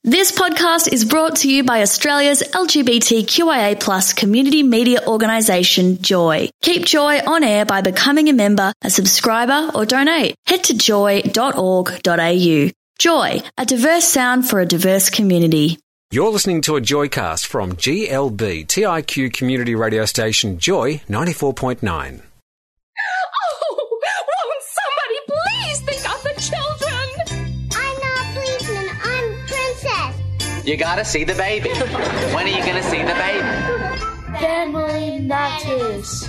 This podcast is brought to you by Australia's LGBTQIA+ community media organisation, Joy. Keep Joy on air by becoming a member, a subscriber or donate. Head to joy.org.au. Joy, a diverse sound for a diverse community. You're listening to a Joycast from GLB, TIQ community radio station Joy 94.9. Oh, won't somebody please think of the children? I'm not a policeman, I'm a princess. You gotta see the baby. When are you gonna see the baby? Family Matters.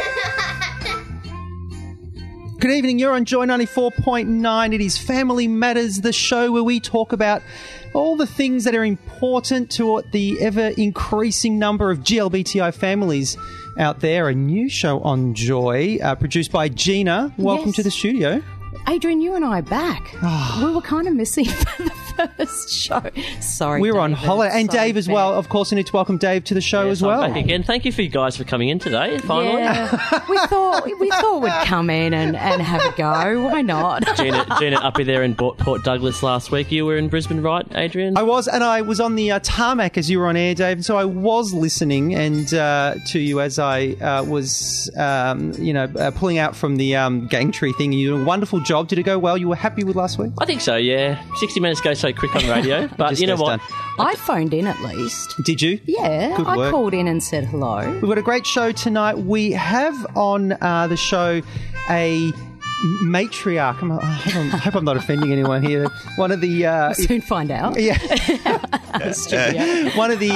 Good evening, you're on Joy 94.9. It is Family Matters, the show where we talk about all the things that are important to the ever-increasing number of GLBTI families out there. A new show on Joy, produced by Gina. Welcome to the studio. Adrian, you and I are back. We were kind of missing for the first show. Sorry, we were on David. holiday. And So Dave as bad. well. Of course, I need to welcome Dave to the show as well. I'm back again. Thank you for you guys for coming in today, finally. Yeah, we thought we'd come in and have a go. Why not? Gina up there in Port Douglas last week. You were in Brisbane, right, Adrian? I was, and I was on the tarmac as you were on air, Dave, and so I was listening and to you as I was, pulling out from the gang tree thing. You did a wonderful job. Did it go well? You were happy with last week? I think so, yeah. 60 minutes go so quick on radio. But Just you know goes what? done. I phoned in at least. Did you? Yeah, Good I work. called in and said hello. We've got a great show tonight. We have on the show a matriarch. I hope I'm not offending anyone here. One of the We'll soon find out. yeah. Studio. one of the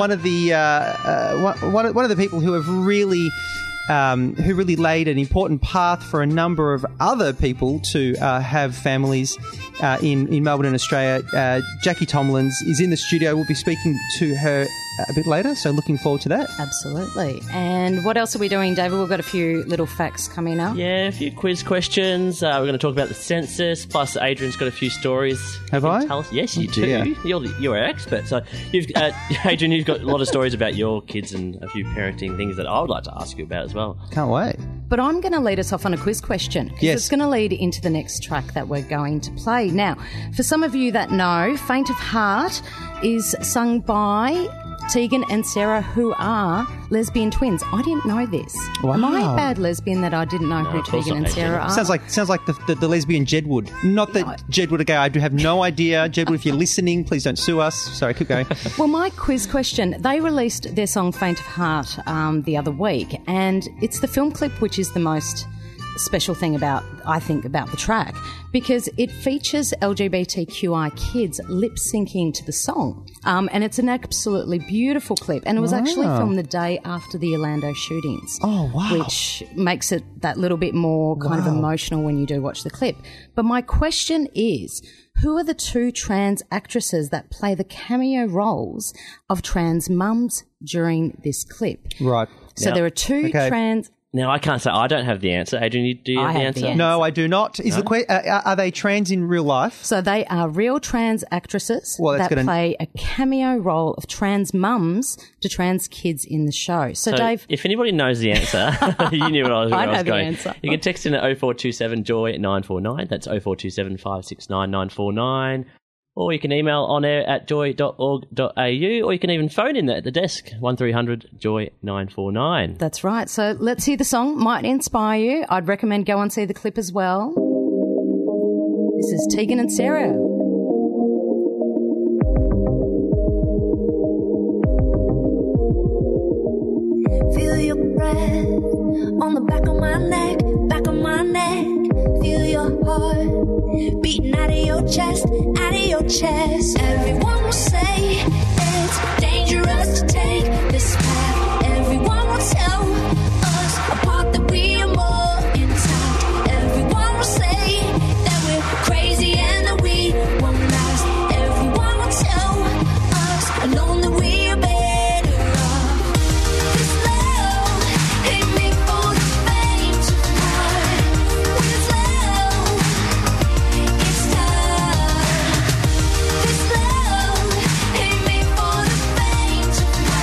people who have really laid an important path for a number of other people to have families in Melbourne and Australia. Jackie Tomlins is in the studio. We'll be speaking to her a bit later, so looking forward to that. Absolutely. And what else are we doing, David? We've got a few little facts coming up. Yeah, a few quiz questions. We're going to talk about the census. Plus, Adrian's got a few stories. Have I? Tell us. Yes, you Oh, do. dear. You're our expert. So, Adrian, you've got a lot of stories about your kids and a few parenting things that I would like to ask you about as well. Can't wait. But I'm going to lead us off on a quiz question because Yes. it's going to lead into the next track that we're going to play. Now, for some of you that know, Faint of Heart is sung by Tegan and Sarah, who are lesbian twins. I didn't know this. Wow. Am I a bad lesbian that I didn't know who of course Tegan not, and Sarah are? Sounds like the lesbian Jedwood. Not that Jedwood are gay. I do have no idea. Jedwood, if you're listening, please don't sue us. Sorry, keep going. Well, my quiz question, they released their song Faint of Heart the other week, and it's the film clip which is the most special thing about the track, because it features LGBTQI kids lip syncing to the song. And it's an absolutely beautiful clip. And it was actually filmed the day after the Orlando shootings. Oh, wow. Which makes it that little bit more kind of emotional when you do watch the clip. But my question is, who are the two trans actresses that play the cameo roles of trans mums during this clip? Right. So Now- there are two Okay. trans... Now, I can't say I don't have the answer. Adrian, do you I have the have the answer? answer. No, I do not. Is are they trans in real life? So they are real trans actresses Well, that's that gonna- play a cameo role of trans mums to trans kids in the show. So Dave... if anybody knows the answer, you knew where I was I know the going. answer. You can text in at 0427 Joy 949. That's 0427 569 949. Or you can email on air at joy.org.au, or you can even phone in at the desk, 1300 Joy 949. That's right. So let's hear the song. Might inspire you. I'd recommend go and see the clip as well. This is Tegan and Sarah. Feel your breath on the back of my neck, back of my neck. Feel your heart beating out of your chest, out of your chest. Everyone will say it's dangerous to take this path. Everyone will tell us apart that we are more intact. Everyone will say that we're crazy and that we won't last. Everyone will tell us alone that we are better off. This love ain't made for the faint of heart. This love, it's tough. This love ain't made for the faint of heart.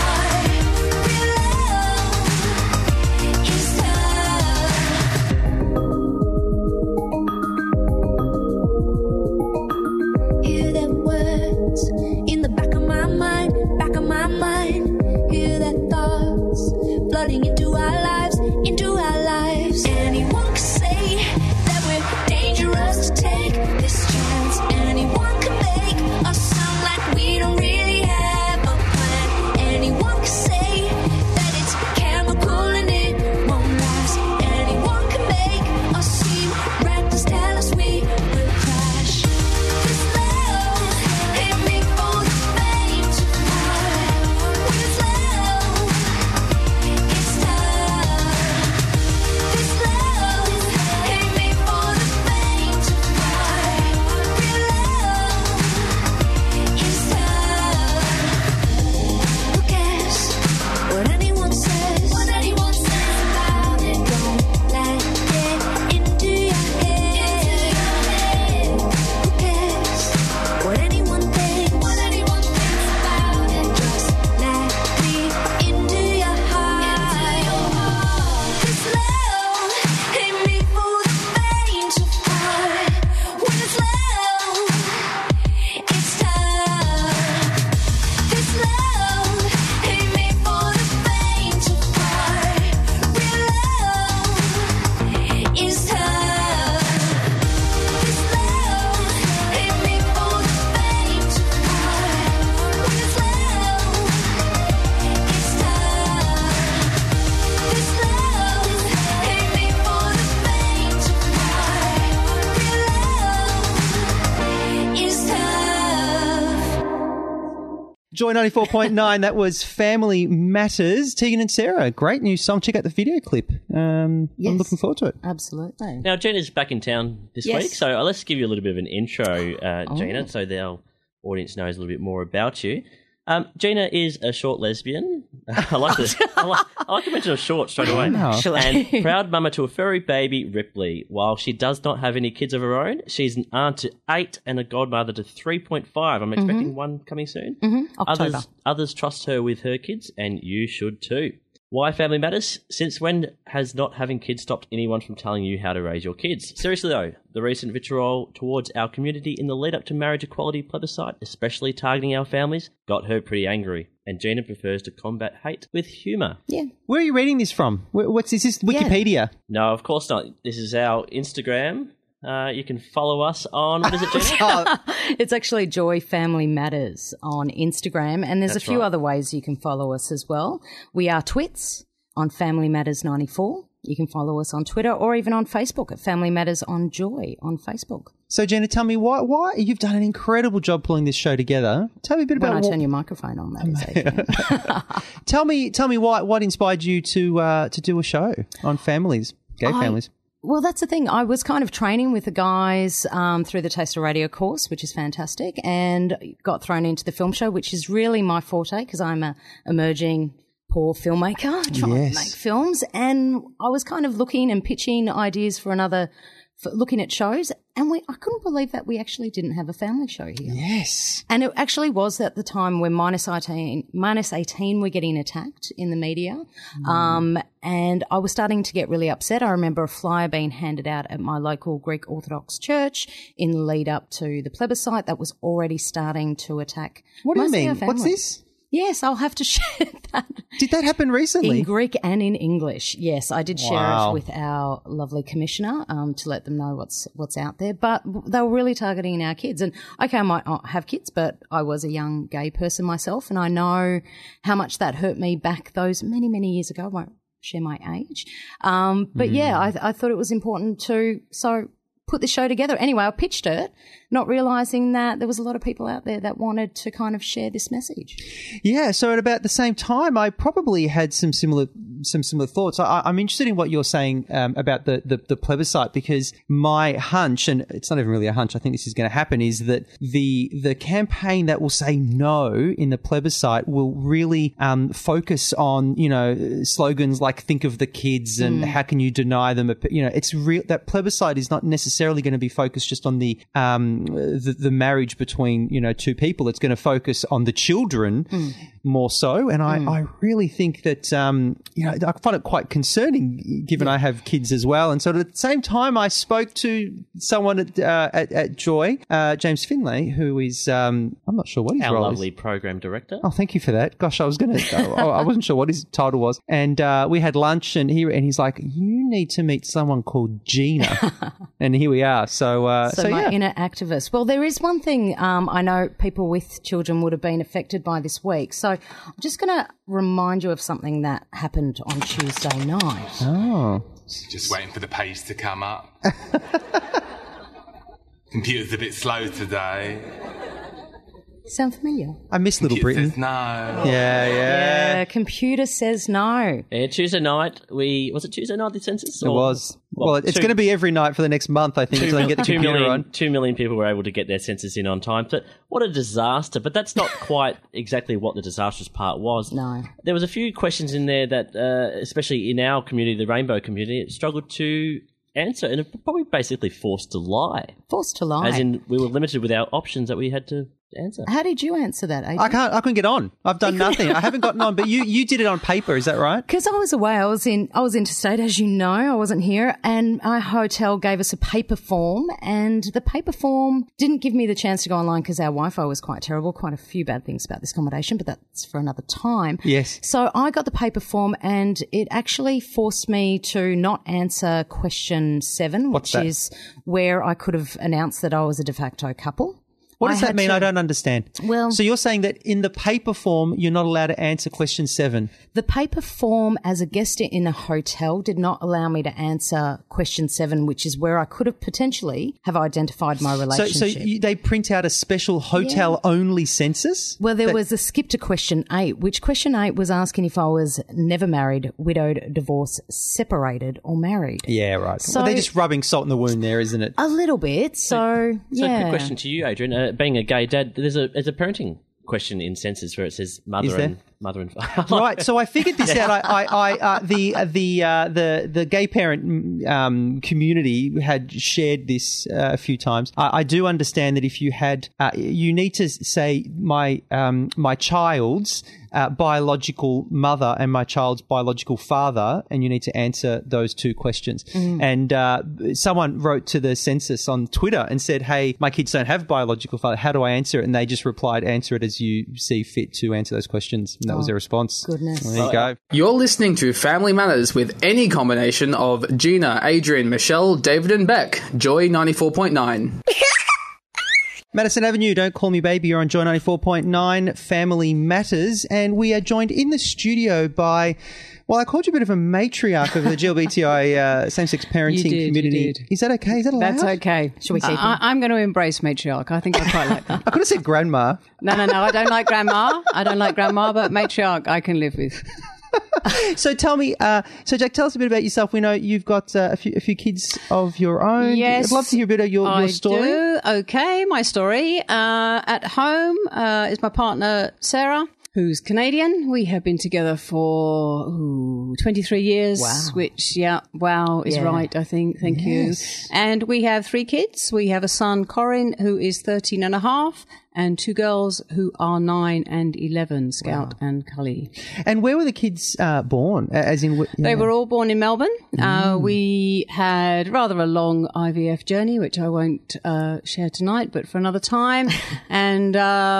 Joy 94.9, that was Family Matters. Tegan and Sarah, great new song. Check out the video clip. I'm looking forward to it. Absolutely. Now, Gina's back in town this week, so let's give you a little bit of an intro, Gina, so our audience knows a little bit more about you. Gina is a short lesbian. I like to mention a short straight away. And proud mama to a furry baby, Ripley. While she does not have any kids of her own, she's an aunt to 8 and a godmother to 3.5. I'm expecting one coming soon. October. Others trust her with her kids, and you should too. Why Family Matters? Since when has not having kids stopped anyone from telling you how to raise your kids? Seriously though, the recent vitriol towards our community in the lead up to marriage equality plebiscite, especially targeting our families, got her pretty angry. And Gina prefers to combat hate with humour. Yeah. Where are you reading this from? What's this? Is this Wikipedia? No, of course not. This is our Instagram. You can follow us on, what is it, Gina? It's actually Joy Family Matters on Instagram, and there's a few other ways you can follow us as well. We are twits on Family Matters 94. You can follow us on Twitter or even on Facebook at Family Matters on Joy on Facebook. So, Gina, tell me why you've done an incredible job pulling this show together. Tell me a bit about when I turn your microphone on, that is. Tell me what inspired you to do a show on families, gay families. Well, that's the thing. I was kind of training with the guys through the Taste of Radio course, which is fantastic, and got thrown into the film show, which is really my forte because I'm a emerging poor filmmaker trying to make films. And I was kind of looking and pitching ideas for looking at shows, and I couldn't believe that we actually didn't have a family show here. Yes. And it actually was at the time when minus 18 were getting attacked in the media. And I was starting to get really upset. I remember a flyer being handed out at my local Greek Orthodox church in the lead up to the plebiscite that was already starting to attack. What do you mean? What's this? Yes, I'll have to share that. Did that happen recently? In Greek and in English, yes. I did share it with our lovely commissioner to let them know what's out there. But they were really targeting our kids. And, okay, I might not have kids, but I was a young gay person myself, and I know how much that hurt me back those many, many years ago. I won't share my age. But, I thought it was important to put the show together. Anyway, I pitched it, not realising that there was a lot of people out there that wanted to kind of share this message. Yeah, so at about the same time, I probably had some similar thoughts. I'm interested in what you're saying about the plebiscite, because my hunch, and it's not even really a hunch, I think this is going to happen, is that the campaign that will say no in the plebiscite will really focus on, slogans like "think of the kids" and "how can you deny them?" It's real. That plebiscite is not necessarily going to be focused just on the marriage between two people. It's going to focus on the children more so, and I really think that I find it quite concerning, given I have kids as well. And so at the same time, I spoke to someone at Joy, James Finlay, who is I'm not sure what his role is. Our lovely program director. Oh, thank you for that. Gosh, I wasn't sure what his title was. And we had lunch, and he's like, "You need to meet someone called Gina." And here we are. So my inner activist. Well, there is one thing I know people with children would have been affected by this week. So I'm just going to remind you of something that happened on Tuesday night. Oh. Just waiting for the page to come up. Computer's a bit slow today. Sound familiar? I miss Little Britain. Says no. Yeah. Computer says no. Yeah, Tuesday night, was it Tuesday night, the census? It was. Well, it's going to be every night for the next month, I think, until they get the computer on. 2 million people were able to get their census in on time. But what a disaster. But that's not quite exactly what the disastrous part was. No. There was a few questions in there that, especially in our community, the rainbow community, struggled to answer, and it probably basically forced to lie. Forced to lie. As in, we were limited with our options that we had to answer. How did you answer that, Adrian? I couldn't get on. I've done nothing. I haven't gotten on, but you did it on paper, is that right? Because I was away. I was interstate, as you know. I wasn't here, and our hotel gave us a paper form, and the paper form didn't give me the chance to go online because our Wi-Fi was quite terrible. Quite a few bad things about this accommodation, but that's for another time. Yes. So I got the paper form, and it actually forced me to not answer question 7, which is where I could have announced that I was a de facto couple. What does that mean? I don't understand. Well, so you're saying that in the paper form, you're not allowed to answer question 7? The paper form as a guest in a hotel did not allow me to answer question 7, which is where I could have potentially have identified my relationship. So they print out a special hotel-only census? Well, there was a skip to question 8, which question 8 was asking if I was never married, widowed, divorced, separated or married. Yeah, right. So, well, they're just rubbing salt in the wound there, isn't it? A little bit. So yeah. quick question to you, Adrian. Being a gay dad, there's a parenting question in census where it says mother and father. Right. So I figured this out. The gay parent community had shared this a few times. I do understand that if you had, you need to say my child's biological mother and my child's biological father, and you need to answer those 2 questions. And someone wrote to the census on Twitter and said, hey, my kids don't have biological father. How do I answer it? And they just replied, answer it as you see fit to answer those questions. And that was their response. Goodness. Well, there you go. You're listening to Family Matters with any combination of Gina, Adrian, Michelle, David and Beck. Joy 94.9. Madison Avenue, Don't Call Me Baby. You're on Joy 94.9, Family Matters. And we are joined in the studio by, well, I called you a bit of a matriarch of the GLBTI same-sex parenting community. You did. Is that okay? Is that allowed? That's okay. Shall we keep him? I'm going to embrace matriarch. I think I quite like that. I could have said grandma. No, I don't like grandma. But matriarch I can live with. So tell me, so Jack, tell us a bit about yourself. We know you've got a few kids of your own. Yes. I'd love to hear a bit of your story. I do. Okay, my story. At home is my partner, Sarah, who's Canadian. We have been together for 23 years, which, is right, I think. Thank you. And we have 3 kids. We have a son, Corin, who is 13 and a half, and 2 girls who are 9 and 11, Scout and Cully. And where were the kids born? They were all born in Melbourne. We had rather a long IVF journey, which I won't share tonight, but for another time. And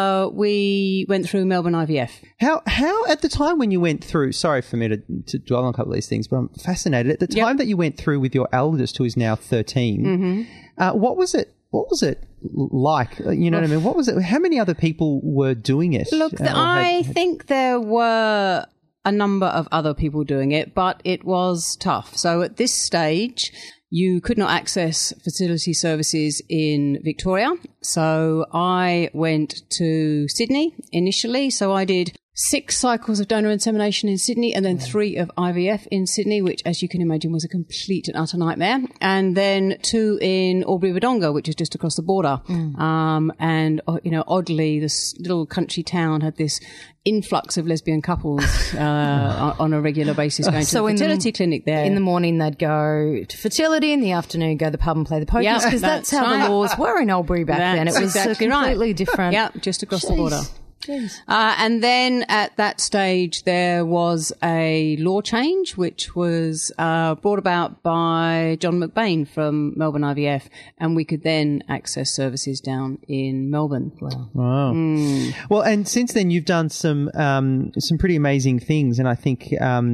we went through Melbourne IVF. How at the time when you went through, sorry for me to dwell on a couple of these things, but I'm fascinated. At the time that you went through with your eldest, who is now 13, what was it like? You know what I mean? What was it? How many other people were doing it? Look, I think there were a number of other people doing it, but it was tough. So at this stage, you could not access fertility services in Victoria. So I went to Sydney initially. So I did 6 cycles of donor insemination in Sydney and then 3 of IVF in Sydney, which, as you can imagine, was a complete and utter nightmare. And then 2 in Albury-Wodonga, which is just across the border. And, oddly, this little country town had this influx of lesbian couples on a regular basis going to the fertility clinic there. In the morning, they'd go to fertility. In the afternoon, go to the pub and play the pokies, because that's how the laws were in Albury back then. It was exactly completely different. Yeah, just across the border. And then at that stage, there was a law change, which was brought about by John McBain from Melbourne IVF, and we could then access services down in Melbourne. Wow. Well, and since then, you've done some pretty amazing things, and I think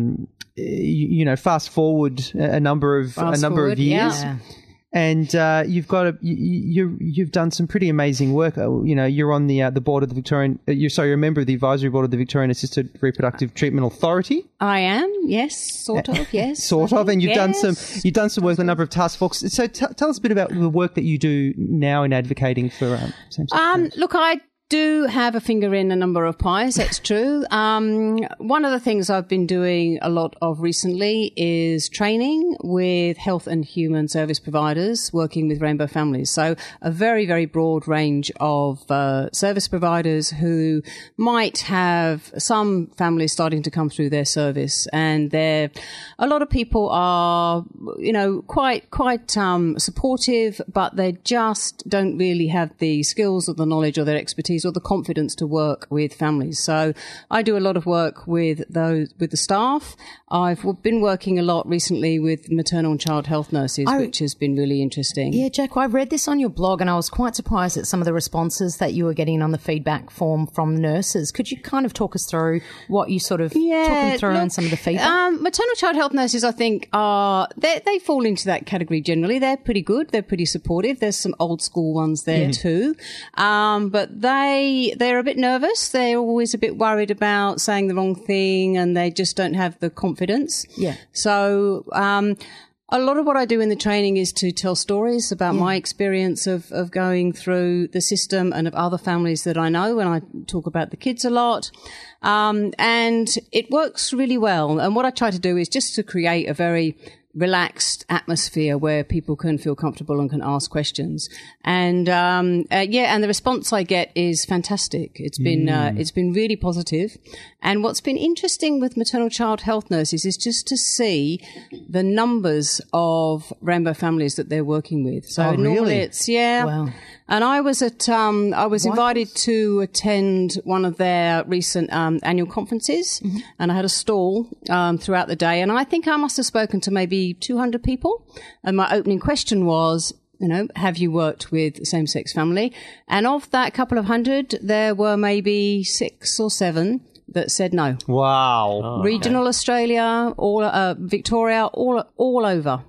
fast forward a number of years. Yeah. And you've done some pretty amazing work. You're on the board of the Victorian. You're a member of the advisory board of the Victorian Assisted Reproductive Treatment Authority. I am, yes, sort of, yes, sort of. And you've done some work with a number of task forces. So tell us a bit about the work that you do now in advocating for same-sex parents. Look, I do have a finger in a number of pies, that's true. One of the things I've been doing a lot of recently is training with health and human service providers working with rainbow families. So a very, very broad range of service providers who might have some families starting to come through their service, and a lot of people are, quite supportive, but they just don't really have the skills or the knowledge or their expertise facilities or the confidence to work with families. So I do a lot of work with the staff. I've been working a lot recently with maternal and child health nurses, which has been really interesting. Yeah, Jack, I read this on your blog and I was quite surprised at some of the responses that you were getting on the feedback form from nurses. Could you kind of talk us through what you sort of took them through and some of the feedback? Maternal child health nurses, I think, they fall into that category generally. They're pretty good. They're pretty supportive. There's some old school ones there too. But they're a bit nervous. They're always a bit worried about saying the wrong thing and they just don't have the confidence. Yeah. So, a lot of what I do in the training is to tell stories about my experience of going through the system and of other families that I know, and I talk about the kids a lot. And it works really well. And what I try to do is just to create a very relaxed atmosphere where people can feel comfortable and can ask questions. And and the response I get is fantastic. It's been really positive. And what's been interesting with maternal child health nurses is just to see the numbers of rainbow families that they're working with. So normally it's wow. And I was invited to attend one of their recent annual conferences, and I had a stall throughout the day, and I think I must have spoken to maybe 200 people. And my opening question was, have you worked with a same-sex family? And of that couple of hundred, there were maybe 6 or 7 that said no. Wow. Regional Australia, Victoria, all over.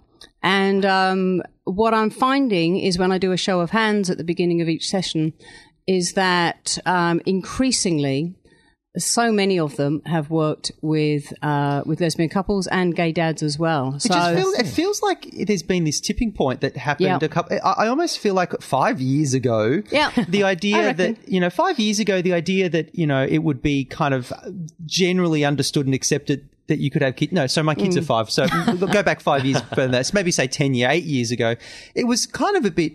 And what I'm finding is when I do a show of hands at the beginning of each session is that increasingly so many of them have worked with lesbian couples and gay dads as well. It feels like there's been this tipping point that happened I almost feel like 5 years ago, the idea that, 5 years ago, the idea that, it would be kind of generally understood and accepted that you could have kids. No, so my kids are 5. So go back 5 years further than that. So maybe say 8 years ago. It was kind of a bit,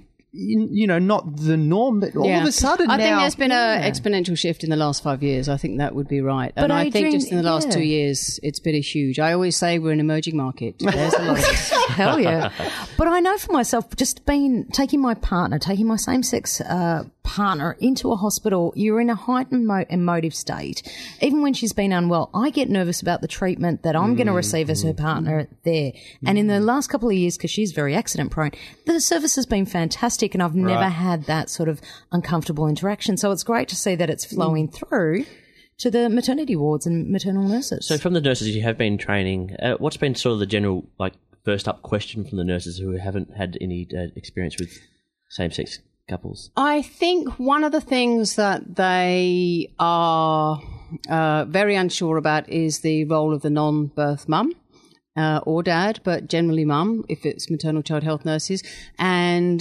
not the norm, but all of a sudden I think there's been an exponential shift in the last 5 years. I think that would be right. But and I think just in the last 2 years, it's been huge. I always say we're an emerging market. There's a lot of this. Hell yeah. But I know for myself, just taking my same-sex partner into a hospital, you're in a heightened emotive state. Even when she's been unwell, I get nervous about the treatment that I'm going to receive as her partner there. And in the last couple of years, because she's very accident prone, the service has been fantastic and I've never had that sort of uncomfortable interaction. So it's great to see that it's flowing through to the maternity wards and maternal nurses. So from the nurses you have been training, what's been sort of the general first up question from the nurses who haven't had any experience with same-sex couples? I think one of the things that they are very unsure about is the role of the non-birth mum or dad, but generally mum if it's maternal child health nurses, and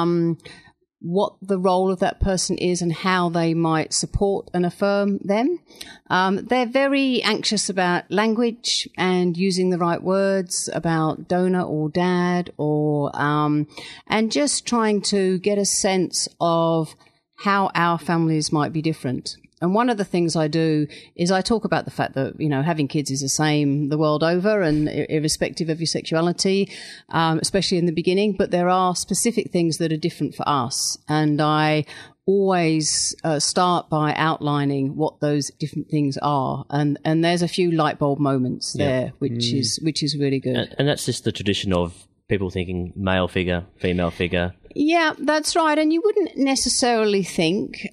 what the role of that person is and how they might support and affirm them. They're very anxious about language and using the right words about donor or dad or and just trying to get a sense of how our families might be different. And one of the things I do is I talk about the fact that, having kids is the same the world over and irrespective of your sexuality, especially in the beginning. But there are specific things that are different for us. And I always start by outlining what those different things are. And there's a few light bulb moments there, which is really good. And that's just the tradition of people thinking male figure, female figure. Yeah, that's right. And you wouldn't necessarily think,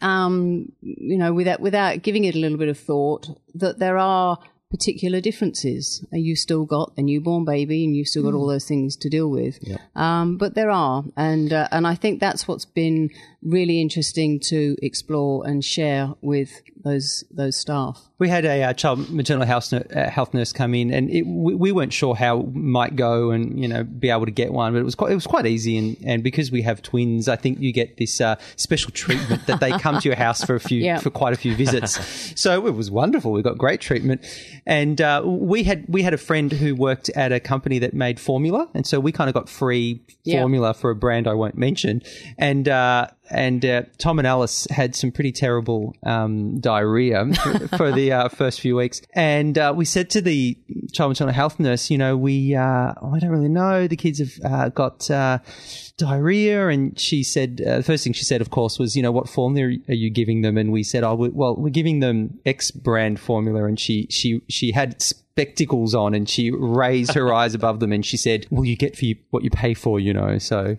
without giving it a little bit of thought, that there are particular differences. You've still got a newborn baby and you've still got all those things to deal with. Yep. But there are. And I think that's what's been really interesting to explore and share with those staff. We had a child maternal health nurse come in, and we weren't sure how it might go, and be able to get one, but it was quite easy. And because we have twins, I think you get this special treatment that they come to your house for quite a few visits. So it was wonderful. We got great treatment, and we had a friend who worked at a company that made formula, and so we kind of got free formula for a brand I won't mention, and Tom and Alice had some pretty terrible diarrhea for the first few weeks. And we said to the child maternal health nurse, we I don't really know. The kids have got diarrhea, and she said the first thing she said, of course, was, what formula are you giving them? And we said, we're giving them X brand formula, and she had spectacles on, and she raised her eyes above them, and she said, "Well, you get for what you pay for, So,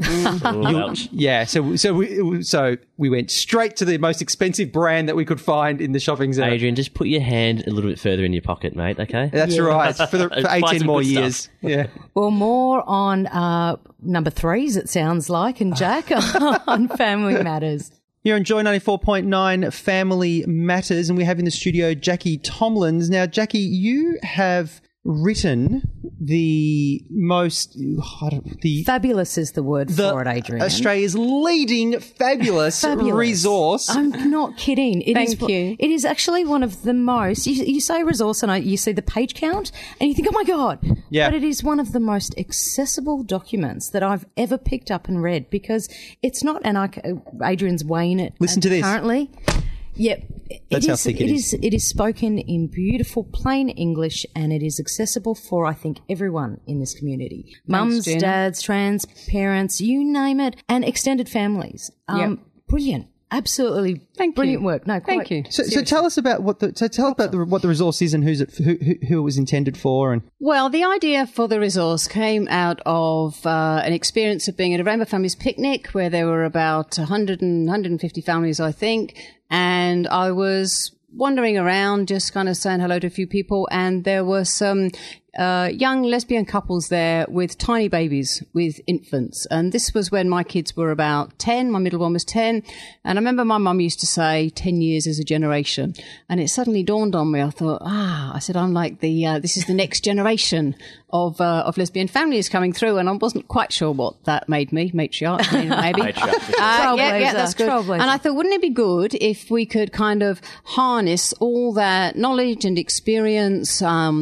so we went straight to the most expensive brand that we could find in the shopping centre. Adrian, just put your hand a little bit further in your pocket, mate. Okay, that's right. For 18 more years. Stuff. Yeah. Well, more on number 3s, it sounds like, and Jack on Family Matters. You're on Joy 94.9 Family Matters, and we have in the studio Jackie Tomlins. Now, Jackie, you have written the most... fabulous is the word for it, Adrian. Australia's leading fabulous resource. I'm not kidding. Thank you. It is actually one of the most... You say resource and you see the page count and you think, oh, my God. Yeah. But it is one of the most accessible documents that I've ever picked up and read, because it's not... And Adrian's weighing it. Listen to this. Currently. Yep. That's how thick it is. It is spoken in beautiful, plain English, and it is accessible for, I think, everyone in this community. Mums, Gina. dads, trans parents, you name it, and extended families. Brilliant. Absolutely brilliant work. No, Thank you. So tell us about what the resource is and who it was intended for. And Well, the idea for the resource came out of an experience of being at a Rainbow Families picnic where there were about 150 families, I think, and I was wandering around just kind of saying hello to a few people, and there were some young lesbian couples there with tiny babies, with infants. And this was when my kids were about 10. My middle one was 10. And I remember my mum used to say 10 years is a generation. And it suddenly dawned on me. I thought, I said, I'm like this is the next generation of lesbian families coming through. And I wasn't quite sure what that made me. Matriarch, maybe. Yeah, that's good. And I thought, wouldn't it be good if we could kind of harness all that knowledge and experience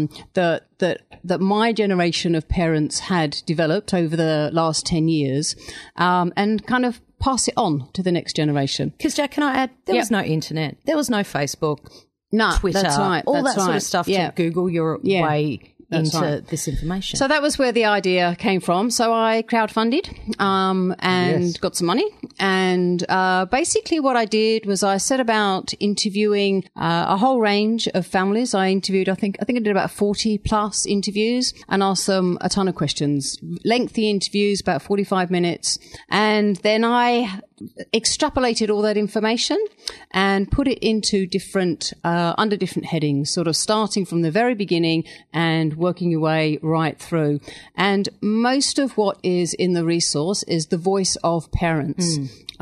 that my generation of parents had developed over the last 10 years, and kind of pass it on to the next generation. Because, Jack, can I add, there was no internet. There was no Facebook, no, Twitter, that's right, all that's that sort right. of stuff to Google your way That's into right. this information. So that was where the idea came from. So I crowdfunded and got some money. And basically what I did was I set about interviewing a whole range of families. I interviewed, I think I did about 40 plus interviews and asked them a ton of questions. Lengthy interviews, about 45 minutes. And then I extrapolated all that information and put it into different, under different headings, sort of starting from the very beginning and working your way right through. And most of what is in the resource is the voice of parents.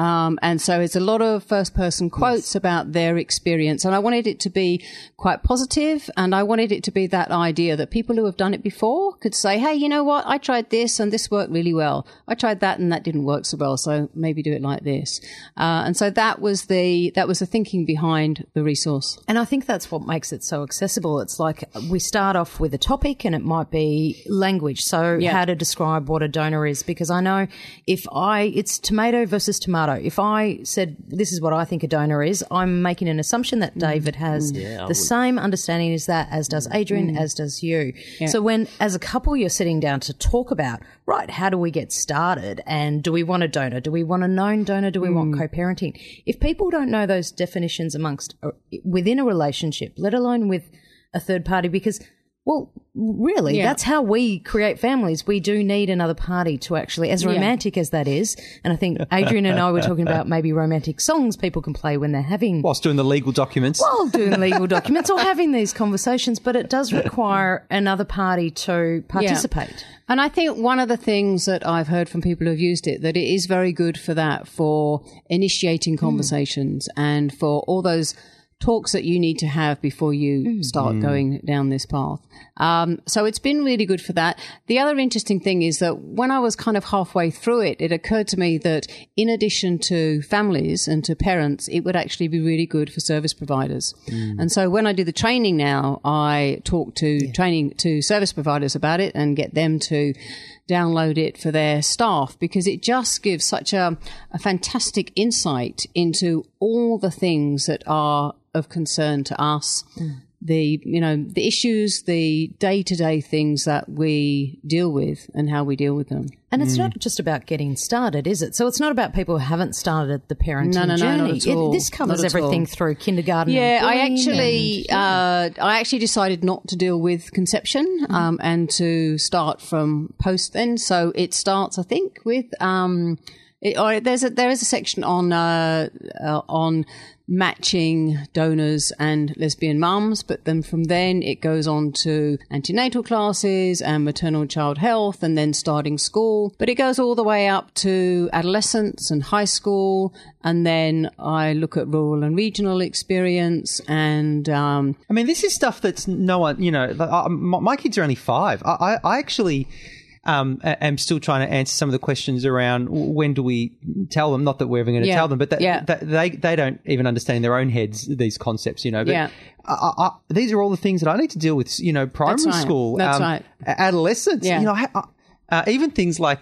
And so it's a lot of first person quotes about their experience. And I wanted it to be quite positive, and I wanted it to be that idea that people who have done it before could say, hey, you know what? I tried this and this worked really well. I tried that and that didn't work so well. So maybe do it like this. And so that was the thinking behind the resource. And I think that's what makes it so accessible. It's like we start off with a topic and it might be language. So how to describe what a donor is, because I know it's tomato versus tomato. If I said this is what I think a donor is, I'm making an assumption that David has the same understanding as that, as does Adrian, as does you. Yeah. So when, as a couple, you're sitting down to talk about, right, how do we get started? And do we want a donor? Do we want a known donor? Do we want co-parenting? If people don't know those definitions within a relationship, let alone with a third party, because, well, really, that's how we create families. We do need another party to actually, as romantic as that is, and I think Adrian and I were talking about maybe romantic songs people can play when they're having... Whilst doing the legal documents. While doing legal documents or having these conversations, but it does require another party to participate. Yeah. And I think one of the things that I've heard from people who've used it, that it is very good for that, for initiating conversations and for all those talks that you need to have before you start going down this path. So it's been really good for that. The other interesting thing is that when I was kind of halfway through it, it occurred to me that in addition to families and to parents, it would actually be really good for service providers. And so when I do the training now, I talk to training to service providers about it and get them to download it for their staff, because it just gives such a fantastic insight into all the things that are of concern to us, the issues, the day-to-day things that we deal with and how we deal with them. And it's not just about getting started, is it? So it's not about people who haven't started the parenting No, journey. not at all. This covers Not at everything all. through kindergarten. Yeah, and I actually decided not to deal with conception and to start from post then. So it starts, I think, with there is a section on matching donors and lesbian mums, but then from then it goes on to antenatal classes and maternal child health and then starting school. But it goes all the way up to adolescence and high school, and then I look at rural and regional experience and I mean, this is stuff that's no one, my kids are only 5. I actually am still trying to answer some of the questions around when do we tell them, not that we're ever going to tell them, but they don't even understand in their own heads these concepts, But these are all the things that I need to deal with, primary school, adolescence, even things like,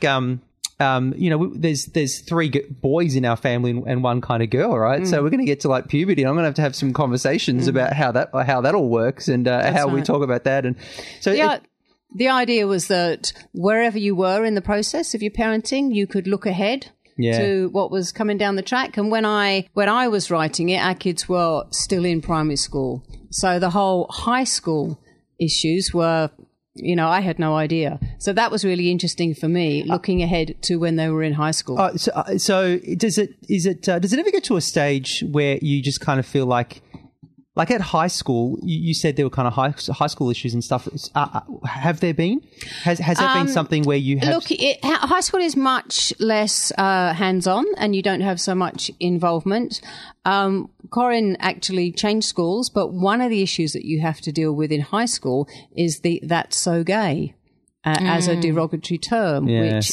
there's 3 boys in our family and 1 kind of girl, right? So we're going to get to like puberty, and I'm going to have some conversations about how that all works and how we talk about that. And so the idea was that wherever you were in the process of your parenting, you could look ahead to what was coming down the track. And when I was writing it, our kids were still in primary school. So the whole high school issues were, I had no idea. So that was really interesting for me, looking ahead to when they were in high school. So does it ever get to a stage where you just kind of feel like at high school, you said there were kind of high school issues and stuff. Have there been? Has there been something where you have... Look, high school is much less hands-on and you don't have so much involvement. Corinne actually changed schools, but one of the issues that you have to deal with in high school is that's so gay. As a derogatory term, which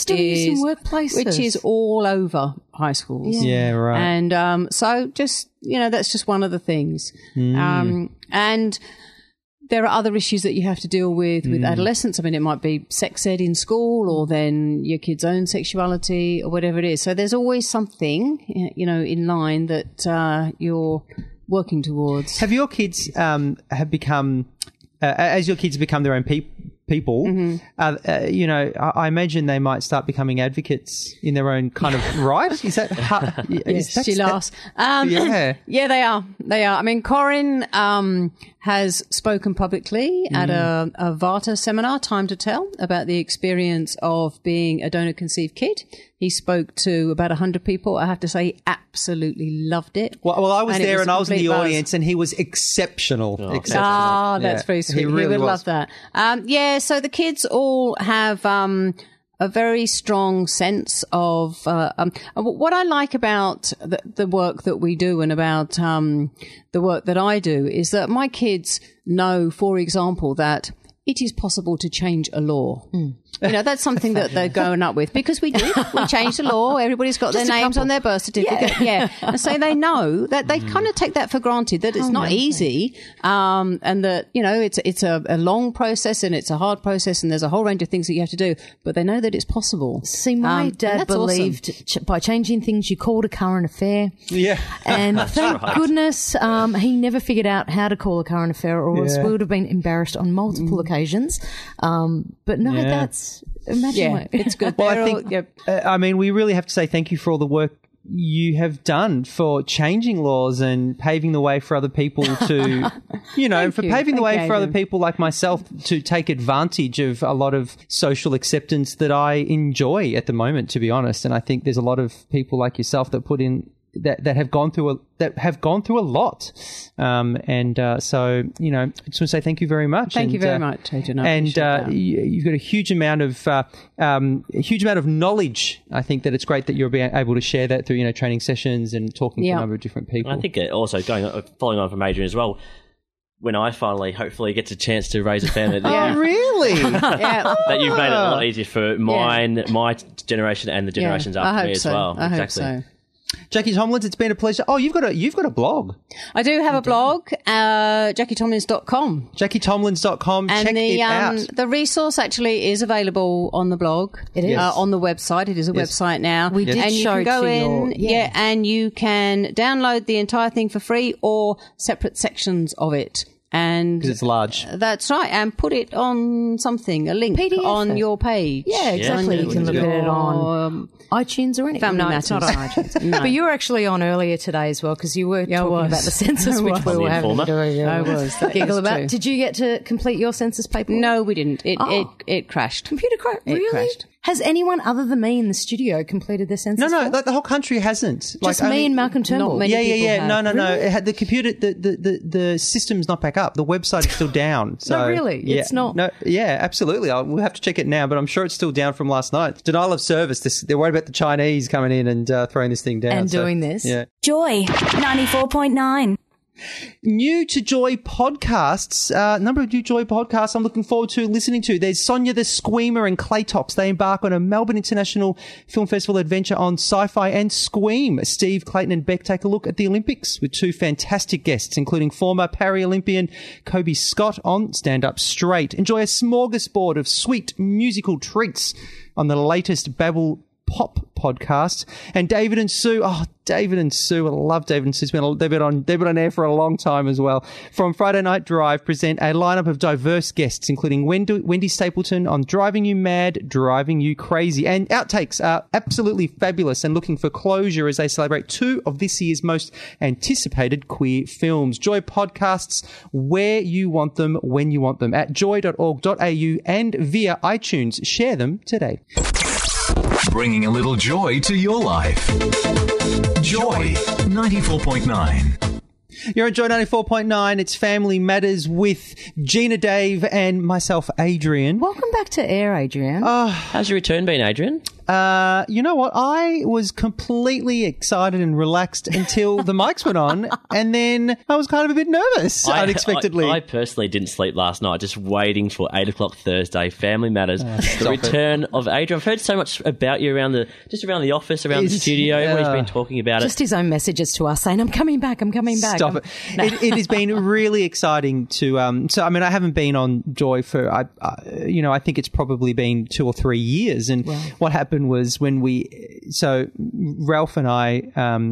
is all over high schools. Yeah, right. And so just, that's just one of the things. And there are other issues that you have to deal with adolescence. I mean, it might be sex ed in school or then your kid's own sexuality or whatever it is. So there's always something, in line that you're working towards. Have your kids have become, as your kids become their own people, I imagine they might start becoming advocates in their own kind of right. Is that? She laughs. Yeah, they are. They are. I mean, Corinne has spoken publicly at a VARTA seminar, Time to Tell, about the experience of being a donor-conceived kid. He spoke to about 100 people. I have to say, absolutely loved it. Well, I was there and I was in the audience, and he was exceptional. Exceptional. That's very sweet. He would love that. So the kids all have a very strong sense of what I like about the work that we do and about the work that I do is that my kids know, for example, that it is possible to change a law. That's something that they're growing up with because we did. We changed the law. Everybody's got their names on their birth certificate. Yeah. And so they know that they kind of take that for granted, that it's not easy. And that, it's a long process and it's a hard process and there's a whole range of things that you have to do, but they know that it's possible. See, my dad believed by changing things, you called a current affair. Yeah. And thank goodness, he never figured out how to call a current affair or else we would have been embarrassed on multiple occasions. But no, that's, imagine it's good. Well, I think, I mean, we really have to say thank you for all the work you have done for changing laws and paving the way for other people to, paving the way for other people like myself to take advantage of a lot of social acceptance that I enjoy at the moment, to be honest. And I think there's a lot of people like yourself that put in that have gone through a lot. So, I just want to say thank you very much. Thank you very much, Adrian. And you've got a huge amount of knowledge. I think that it's great that you're being able to share that through, training sessions and talking to a number of different people. I think also following on from Adrian as well, when I finally, hopefully, gets a chance to raise a family. Really? That you've made it a lot easier for my generation and the generations after me as well. I hope so. Jackie Tomlins, it's been a pleasure. Oh, you've got a blog. I do have a blog, JackieTomlins.com. JackieTomlins.com. And check it out. The resource actually is available on the blog. It is. On the website. It is a website now. We did and show you can go to in, and you can download the entire thing for free or separate sections of it. And because it's large. That's right, and put it on something, a link PDF on your page. Yeah, exactly. You can look at it on iTunes or anything. No, it's not on iTunes. No. But you were actually on earlier today as well because you were talking about the census, which we were having to do. I was. Giggle about. Did you get to complete your census paper? No, we didn't. It crashed. Computer crashed. Really? It crashed. Has anyone other than me in the studio completed their census? No, form? like the whole country hasn't. Just me and Malcolm Turnbull. Not many people have. No. It had the computer. The system's not back up. The website is still down. So No, really? yeah, It's not? No, yeah, absolutely. We'll have to check it now, but I'm sure it's still down from last night. Denial of service. They're worried about the Chinese coming in and throwing this thing down and doing this. Yeah. Joy 94.9. New to Joy podcasts, number of new Joy podcasts I'm looking forward to listening to. There's Sonia the Squeamer and Claytops. They embark on a Melbourne International Film Festival adventure on sci-fi and Squeam. Steve, Clayton and Beck take a look at the Olympics with two fantastic guests, including former Paralympian Kobe Scott on Stand Up Straight. Enjoy a smorgasbord of sweet musical treats on the latest Babel Pop podcast. And David and Sue, David and Sue, I love David and Sue. They've been on air for a long time as well. From Friday Night Drive, present a lineup of diverse guests, including Wendy Stapleton on Driving You Mad, Driving You Crazy. And outtakes are absolutely fabulous and looking for closure as they celebrate two of this year's most anticipated queer films. Joy podcasts where you want them, when you want them, at joy.org.au and via iTunes. Share them today. Bringing a little joy to your life. Joy 94.9. You're on Joy 94.9. It's Family Matters with Gina, Dave and myself, Adrian. Welcome back to air, Adrian. How's your return been, Adrian? You know what? I was completely excited and relaxed until the mics went on, and then I was kind of a bit nervous, unexpectedly. I personally didn't sleep last night, just waiting for 8 o'clock Thursday, Family Matters, the return of Adrian. I've heard so much about you around the office, around the studio. Everybody's been talking about just his own messages to us saying, I'm coming back. Stop it. No. It has been really exciting to, so I mean, I haven't been on Joy for, I think it's probably been 2 or 3 years, and what happened was when Ralph and I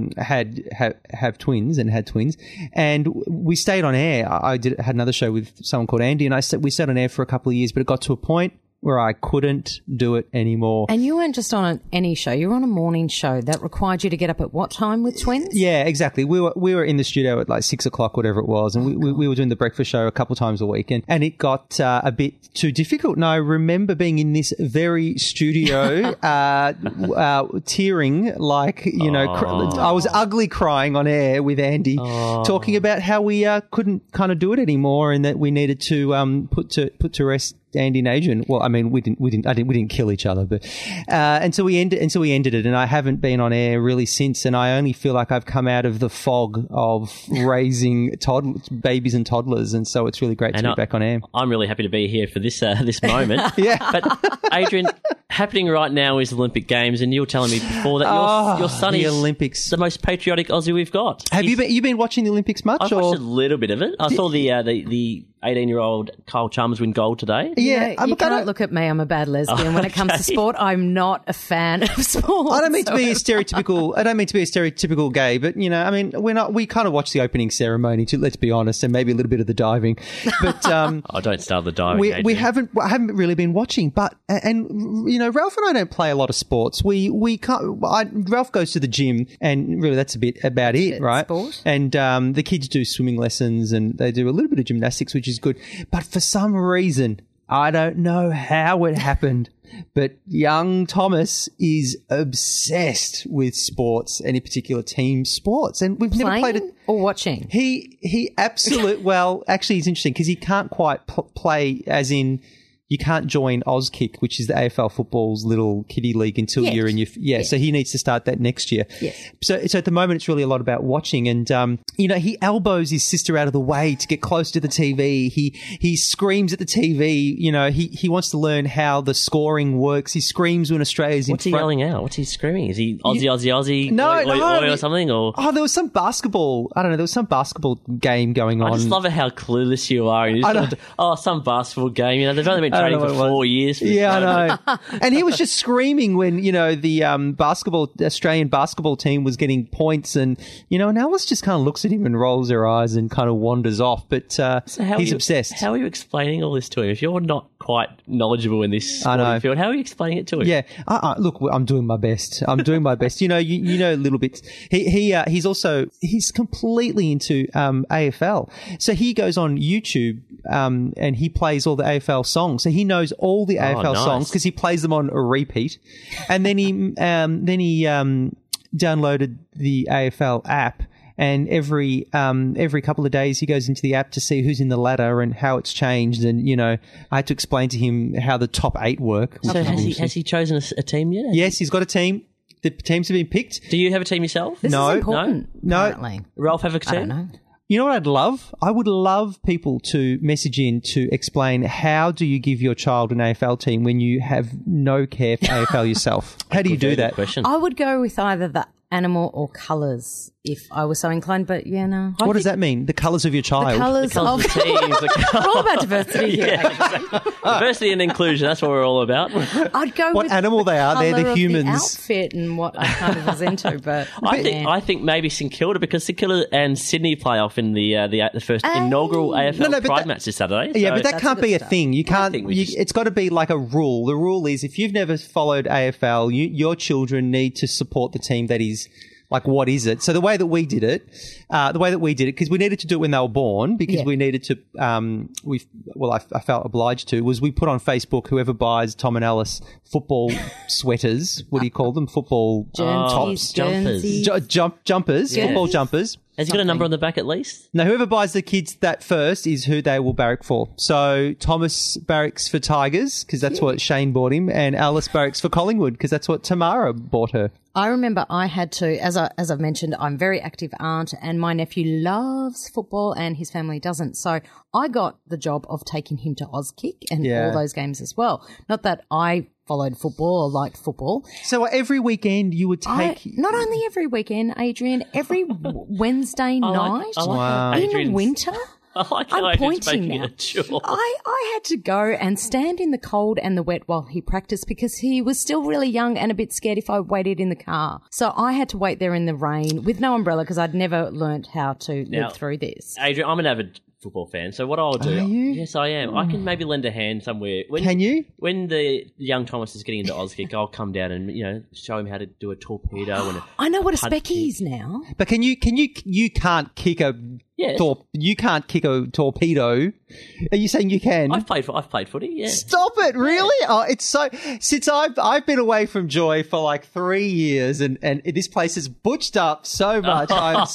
had twins, and we stayed on air. I had another show with someone called Andy, and we stayed on air for a couple of years, but it got to a point where I couldn't do it anymore. And you weren't just on any show; you were on a morning show that required you to get up at what time with twins? Yeah, exactly. We were in the studio at like 6 o'clock, whatever it was, and we were doing the breakfast show a couple of times a week, and it got a bit too difficult. And I remember being in this very studio, tearing like I was ugly crying on air with Andy, talking about how we couldn't kind of do it anymore, and that we needed to put to rest Andy and Adrian. Well, I mean, we didn't kill each other, but and so we ended it, and I haven't been on air really since. And I only feel like I've come out of the fog of raising babies and toddlers, and so it's really great to be back on air. I'm really happy to be here for this moment. Yeah, but Adrian, happening right now is the Olympic Games, and you were telling me before that your son is Olympics, the most patriotic Aussie we've got. Have you been watching the Olympics much? I've watched a little bit of it. I saw the 18-year-old Kyle Chalmers win gold today. Yeah, you can't look at me. I'm a bad lesbian. When it comes to sport, I'm not a fan of sport. I don't mean to be a stereotypical gay, but I mean, we kind of watch the opening ceremony too. Let's be honest, and maybe a little bit of the diving. But I don't start the diving. We haven't really been watching, but Ralph and I don't play a lot of sports. We can't. Ralph goes to the gym, and really that's a bit about it, right? Sport. And the kids do swimming lessons, and they do a little bit of gymnastics, which is good. But for some reason, I don't know how it happened, but young Thomas is obsessed with sports, and in particular team sports. And we've never played it. Or watching? He absolutely, well, actually it's interesting because he can't quite play as in, you can't join Auskick, which is the AFL football's little kiddie league, until you're in your... So he needs to start that next year. Yes. So at the moment, it's really a lot about watching. And, he elbows his sister out of the way to get close to the TV. He screams at the TV. He wants to learn how the scoring works. He screams when Australia's in front. What's he yelling out? What's he screaming? Is he Aussie? No, oi, or something? Or? Oh, there was some basketball. I don't know. There was some basketball game going on. I just love how clueless you are. Some basketball game. They've only been training for 4 years. For Yeah, I know. And he was just screaming when, the Australian basketball team was getting points and, and Alice just kind of looks at him and rolls her eyes and kind of wanders off. But he's obsessed. How are you explaining all this to him? If you're not quite knowledgeable in this sporting field, how are you explaining it to him? Yeah. Look, I'm doing my best. You know little bits. He's completely into AFL. So he goes on YouTube and he plays all the AFL songs. So he knows all the AFL songs because he plays them on a repeat. And then he downloaded the AFL app. And every couple of days he goes into the app to see who's in the ladder and how it's changed. And, I had to explain to him how the top 8 work. So has he chosen a team yet? Yes, he's got a team. The teams have been picked. Do you have a team yourself? This is important, No. apparently. Ralph have a team? I don't know. You know what I'd love? I would love people to message in to explain how do you give your child an AFL team when you have no care for AFL yourself? How do you do that? Question. I would go with either the animal or colours if I was so inclined, but no. What does that mean? The colours of your child? The colours of teams. We're all about diversity here. Diversity and inclusion, that's what we're all about. I'd go what with animal they are. They're colour the of humans. The outfit and what I kind of was into, but I think maybe St Kilda, because St Kilda and Sydney play off in the first inaugural AFL Pride match this Saturday. Yeah, so but that can't be a thing. You can't. It's it's got to be like a rule. The rule is if you've never followed AFL, your children need to support the team that is. Like, what is it? So the way that we did it, because we needed to do it when they were born, because we needed to, I felt obliged to, was we put on Facebook, whoever buys Tom and Alice football sweaters, what do you call them? Football tops? Jumpers. Jumpers, football jumpers. Has he got a number on the back at least? No, whoever buys the kids that first is who they will barrack for. So Thomas barracks for Tigers, because that's what Shane bought him, and Alice barracks for Collingwood, because that's what Tamara bought her. I remember I had to, as I've mentioned, I'm a very active aunt and my nephew loves football and his family doesn't. So I got the job of taking him to Auskick and all those games as well. Not that I followed football or liked football. So every weekend you would take... Not only every weekend, Adrian, every Wednesday night in winter... I'm pointing now. I had to go and stand in the cold and the wet while he practiced because he was still really young and a bit scared if I waited in the car. So I had to wait there in the rain with no umbrella because I'd never learnt how to live through this. Adrian, I'm an avid football fan, so what I'll do... Are you? Yes, I am. I can maybe lend a hand somewhere. Can you? When the young Thomas is getting into Auskick, I'll come down and, show him how to do a torpedo and I know what a specky is now. But you can't kick a... Yes. You can't kick a torpedo. Are you saying you can? I've played footy, yeah. Stop it, really? Yeah. Oh, it's so... Since I've been away from Joy for like 3 years and this place has butched up so much.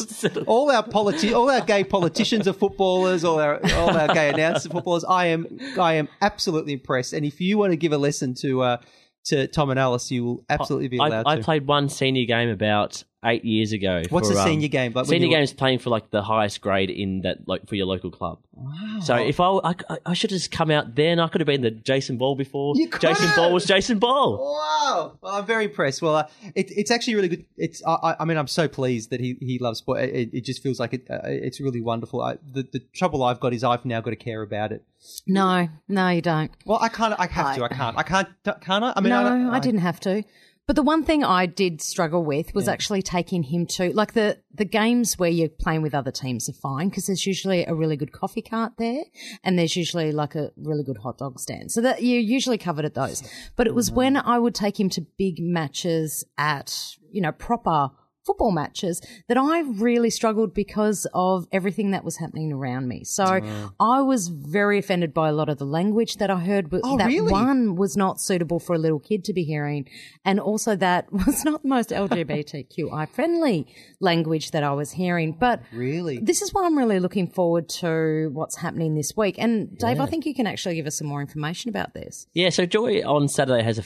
All our gay politicians are footballers, all our gay announcers are footballers. I am absolutely impressed. And if you want to give a lesson to Tom and Alice, you will absolutely be allowed to. I played one senior game about 8 years ago. What's a senior game? Like senior game is playing for like the highest grade in that, like for your local club. Wow. So if I should have just come out then, I could have been the Jason Ball before. Jason Ball was Jason Ball. Wow. Well, I'm very impressed. Well, it's actually really good. I mean, I'm so pleased that he loves sport. It just feels like it's really wonderful. The trouble I've got is I've now got to care about it. No, you don't. Well, I can't. I have to. I can't. Can't I? I mean, I didn't have to. But the one thing I did struggle with was actually taking him to, like the games where you're playing with other teams are fine because there's usually a really good coffee cart there and there's usually like a really good hot dog stand. So that you're usually covered at those. But it was when I would take him to big matches at, proper football matches that I really struggled because of everything that was happening around me. So I was very offended by a lot of the language that I heard. Really? One was not suitable for a little kid to be hearing, and also that was not the most LGBTQI friendly language that I was hearing. But really, this is why I'm really looking forward to what's happening this week. And Dave, I think you can actually give us some more information about this. Yeah, so Joy on Saturday has a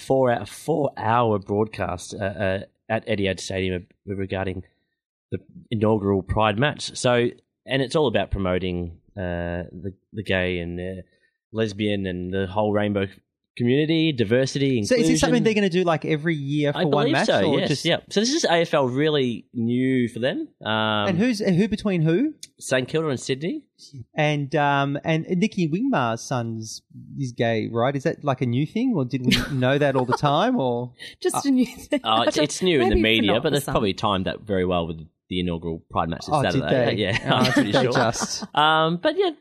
4-hour broadcast at Etihad Stadium regarding the inaugural Pride match. So, and it's all about promoting the gay and lesbian and the whole rainbow community, diversity, So inclusion. is this something they're going to do like every year for I one believe match? so, or yes. just... Yeah. So this is AFL really new for them. And who between who? St Kilda and Sydney. And Nicky Wingmar's son's is gay, right? Is that like a new thing, or did we know that all the time? Or Just a new thing. It's new in the Maybe media, not but the they've son. probably timed that very well with the inaugural Pride match this Oh, did Saturday. they? Yeah, Oh, I'm pretty did they sure. just? But yeah,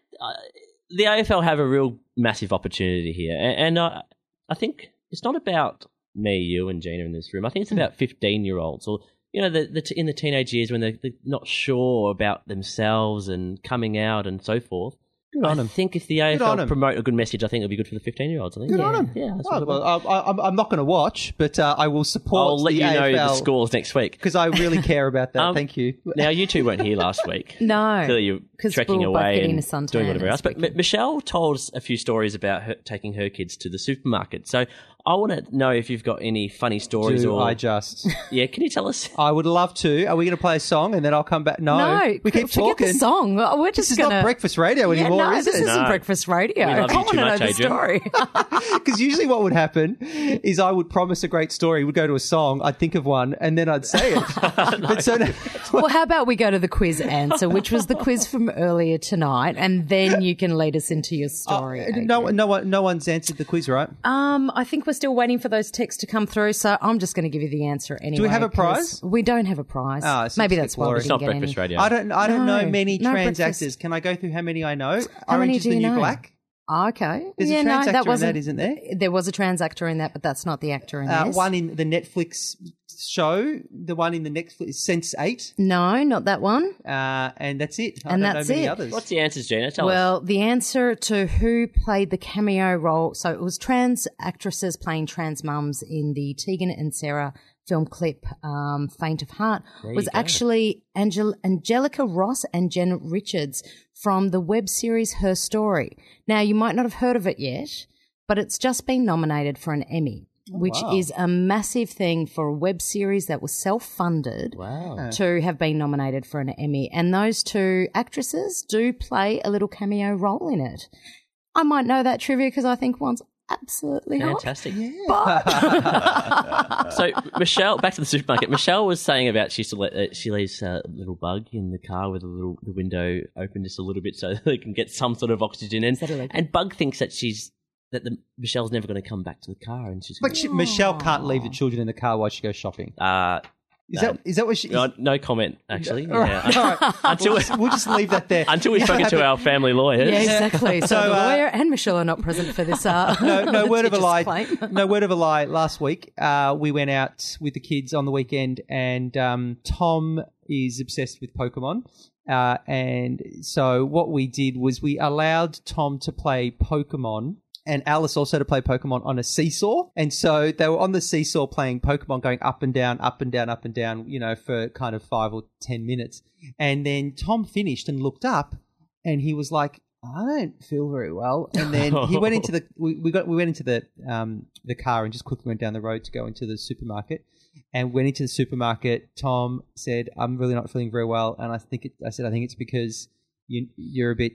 the AFL have a real massive opportunity here, and I think it's not about me, you, and Gina in this room. I think it's about 15-year-olds, or in the teenage years when they're not sure about themselves and coming out and so forth. Good on 'em. I think if the Good on AFL 'em. promote a good message, I think it'll be good for the 15-year-olds. I think. Good on 'em. Yeah, that's Oh, what well, I'm not going to watch, but I will support. I'll let the you know AFL the scores next week. because I really care about that. Thank you. Now, you two weren't here last week. No, Clearly you're 'cause trekking we were both away getting and a suntan doing whatever this else. But Michelle told us a few stories about her taking her kids to the supermarket. So I want to know if you've got any funny stories. Do or I just? Yeah, can you tell us? I would love to. Are we going to play a song and then I'll come back? No, we keep forget talking. the song. We're This just is gonna... not breakfast radio anymore, no, is this it? isn't No. breakfast radio. We I love you want too to know much, the Adrian. story. Because usually what would happen is I would promise a great story, would go to a song, I'd think of one, and then I'd say it. But so Well, how about we go to the quiz answer, which was the quiz from earlier tonight, and then you can lead us into your story. no one's answered the quiz, right? I think we're still waiting for those texts to come through, so I'm just going to give you the answer anyway. Do we have a 'cause prize? We don't have a prize. Oh, it's Maybe just that's why we glorious. didn't It's not get breakfast any. radio. I don't know many No trans breakfast. actors. Can I go through how many I know? How Orange many is do the you New know? Black. Okay. There's a trans actor in that, isn't there? There was a trans actor in that, but that's not the actor in this. One in the Netflix show, the one in the Netflix Sense8, No, not that one. and that's it. I And don't that's know many it. others. What's the answers, Gina? Tell us. Well, the answer to who played the cameo role, so it was trans actresses playing trans mums in the Tegan and Sarah film clip Faint of Heart, There was you go. actually Angelica Ross and Jen Richards from the web series Her Story. Now, you might not have heard of it yet, but it's just been nominated for an Emmy, which wow. is a massive thing for a web series that was self-funded to have been nominated for an Emmy. And those two actresses do play a little cameo role in it. I might know that trivia because I think one's absolutely hot. Fantastic. But So, Michelle, back to the supermarket. Michelle was saying about she leaves a little bug in the car with the window open just a little bit so they can get some sort of oxygen in. that illegal? And Bug thinks that Michelle's never going to come back to the car, and she's. But Michelle can't leave the children in the car while she goes shopping. Is that what she? No comment, actually. All right. Yeah. All right. Until we'll just leave that there. until we've spoken to our family lawyers. yeah, exactly. So, So, the lawyer and Michelle are not present for this. No word of a teacher's lie. claim. No word of a lie. Last week, we went out with the kids on the weekend, and Tom is obsessed with Pokemon. And so what we did was we allowed Tom to play Pokemon and Alice also to play Pokemon on a seesaw. And so they were on the seesaw playing Pokemon, going up and down, up and down, up and down, for kind of 5 or 10 minutes. And then Tom finished and looked up and he was like, I don't feel very well. And then he went into we went into the car and just quickly went down the road to go into the supermarket. And went into the supermarket. Tom said, "I'm really not feeling very well." And I think it's because you're a bit.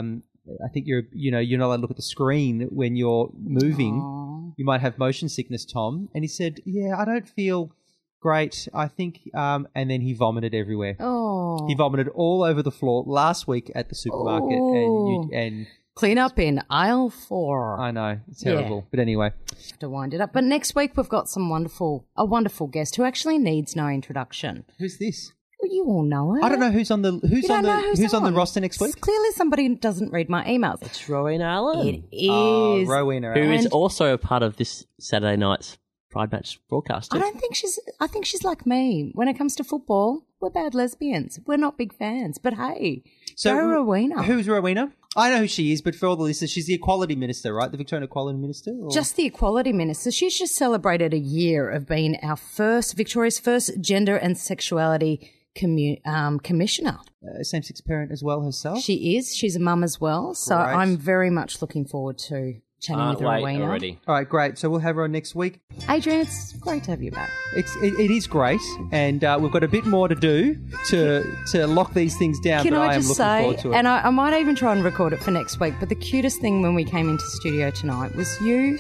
I think you're not allowed to look at the screen when you're moving. Aww. You might have motion sickness, Tom. And he said, "Yeah, I don't feel great. I think." And then he vomited everywhere. Oh, He vomited all over the floor last week at the supermarket, and clean up in aisle 4. I know it's terrible. Yeah. But anyway, Have to wind it up. But next week we've got a wonderful guest who actually needs no introduction. who's this? Well, you all know her. I don't know who's on the You don't know who's on the on. roster next week. It's clearly somebody who doesn't read my emails. It's Rowena Allen, It is. Rowena, who is And- also a part of this Saturday night's Pride Match broadcast. I think she's like me. When it comes to football, we're bad lesbians. We're not big fans. But hey, go Rowena. Who's Rowena? I know who she is, but for all the listeners, she's the Equality Minister, right? The Victorian Equality Minister? Or? Just the Equality Minister. She's just celebrated a year of being Victoria's first gender and sexuality commissioner. Same-sex parent as well herself? She is. She's a mum as well. So Great. I'm very much looking forward to chatting with Rowena. already. All right, great. So we'll have her on next week. Adrian, it's great to have you back. It is great, and we've got a bit more to do to lock these things down, Can but I am just looking say, forward to it. and I might even try and record it for next week, but the cutest thing when we came into studio tonight was you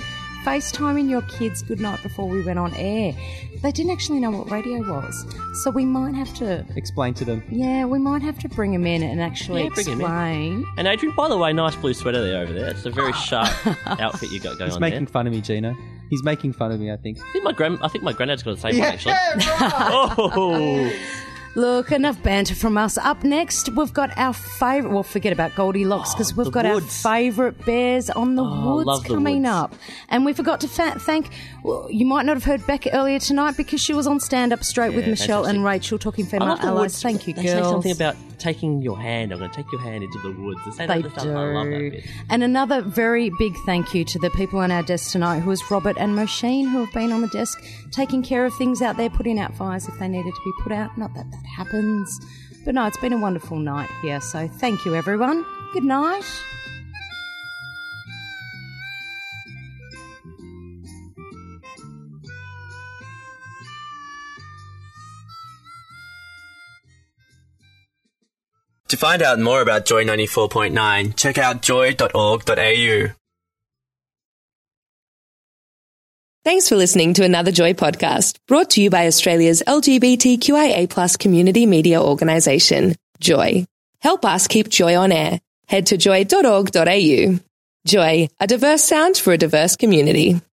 FaceTiming your kids goodnight before we went on air. They didn't actually know what radio was. So we might have to... Explain to them. Yeah, we might have to bring them in and actually explain. And Adrian, by the way, nice blue sweater there over there. It's a very sharp outfit you got going on there. He's making fun of me, Gina. He's making fun of me, I think. I think my granddad's got the same one, actually. Right. Oh! Look, enough banter from us. Up next, we've got our favourite... Well, forget about Goldilocks because we've got Woods. our favourite bears on the Woods love the coming Woods. up. And we forgot to thank... Well, you might not have heard Beck earlier tonight because she was on Stand Up Straight with Michelle fantastic. and Rachel talking I female love the allies. Woods. Thank you, They girls. say something about taking your hand. I'm going to take your hand into the woods. They say They that stuff. I love that bit. And another very big thank you to the people on our desk tonight, who is Robert and Mosheen, who have been on the desk taking care of things out there, putting out fires if they needed to be put out. Not that that happens. But no, it's been a wonderful night here, so thank you, everyone. Good night. To find out more about Joy 94.9, check out joy.org.au. Thanks for listening to another Joy podcast, brought to you by Australia's LGBTQIA+ community media organisation, Joy. Help us keep Joy on air. Head to joy.org.au. Joy, a diverse sound for a diverse community.